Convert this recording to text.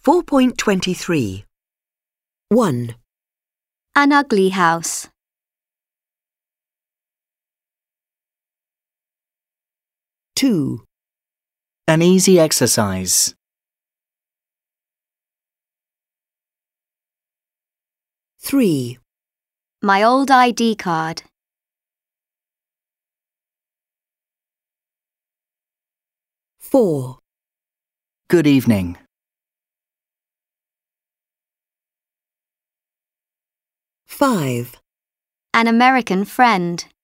4.23. 1, An ugly house. 2, An easy exercise. 3, My old ID card. 4, Good evening. 5, An American friend.